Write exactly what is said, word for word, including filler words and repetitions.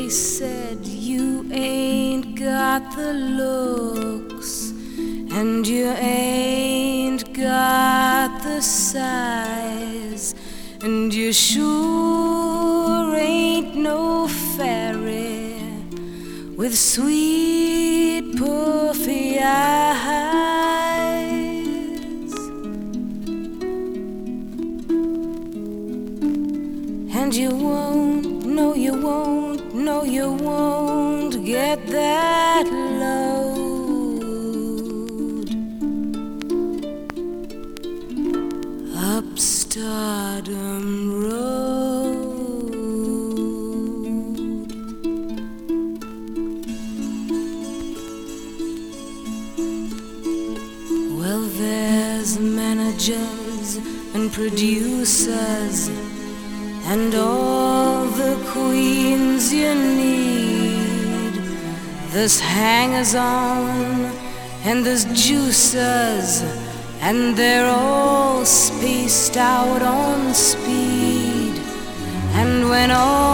They said you ain't got the looks, and you ain't got the size, and you sure ain't no fairy with sweet puffy eyes. And you won't, no you won't, no you won't get that load up Stardom Road. Well, there's managers and producers and all the queens you need. There's hangers-on and there's juicers, and they're all spaced out on speed. And when all